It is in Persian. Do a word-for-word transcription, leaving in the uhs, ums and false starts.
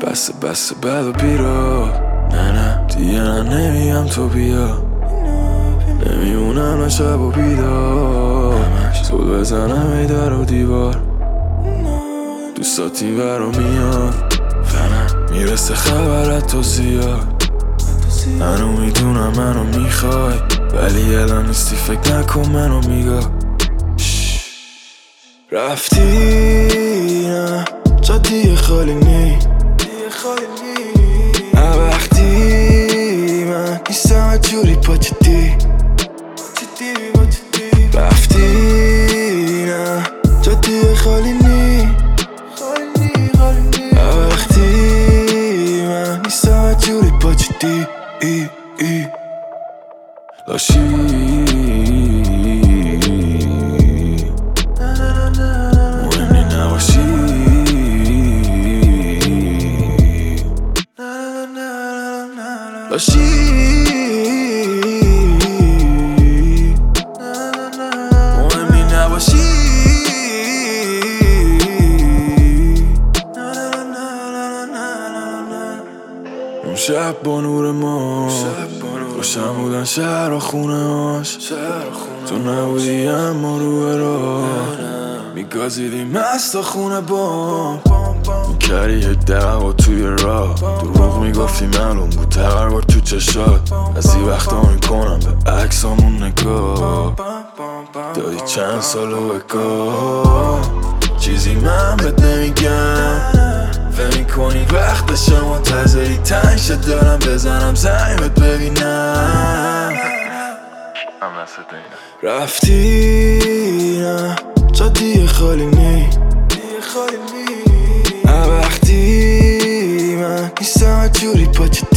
بس بس بد و بیرا، نه نه دیگه نه نمیم تو بیا، نمیمونم نه شب و بیدار، زود بزنم ای در و دیوار، دوستاتی برو میاد فنم میرسه خبرت تو زیاد، منو میدونم منو میخوای ولی الان نیستی فکر نکن منو میگاه، رفتی نه جا دیگه خالی نی وقتی من نیستم جوری پا جدی، رفتی نه جا دیگه خالی نی وقتی من نیستم جوری پا جدی ای ای لاشی مهمی نباشی لاشی مهمی نباشی اون شب با نور ما روشن بودن شهر و خونه هاش، تو نبودی اما روی راه میگازیدی مست و خونه بام، میکردی یه دعوا توی راه، دروغ میگفتی معلوم بود تقربار تو چشات، از این وقتا میکنم به عکسامون نگاه، دادی چند سال و بگاه چیزی من بهت نمیگم، فهمی کنی وقتشم منتظری تنگ شد دارم بزنم زنگت ببینم، رفتی نه جا دیگه خالی نی وقتی من نیستم جوری پا